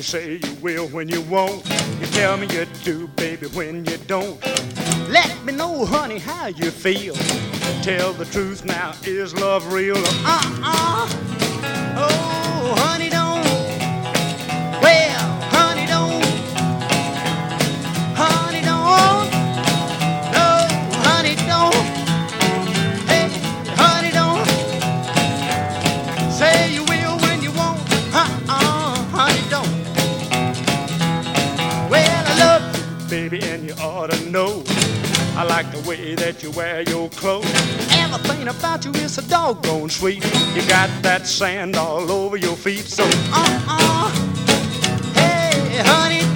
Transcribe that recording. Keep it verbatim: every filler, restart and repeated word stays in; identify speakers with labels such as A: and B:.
A: You say you will when you won't. You tell me you do, baby, when you don't. Let me know, honey, how you feel. Tell the truth now, is love real? Uh-uh. Oh, honey, don't. Well, honey, don't. Honey, don't. No, honey, don't. Hey, honey, don't. Say you will when you won't. Uh-uh, honey, don't. Well, I love you, baby, and you ought to know. I like the way that you wear your clothes. Everything about you is so doggone sweet. You got that sand all over your feet. So, uh-uh. Hey, honey,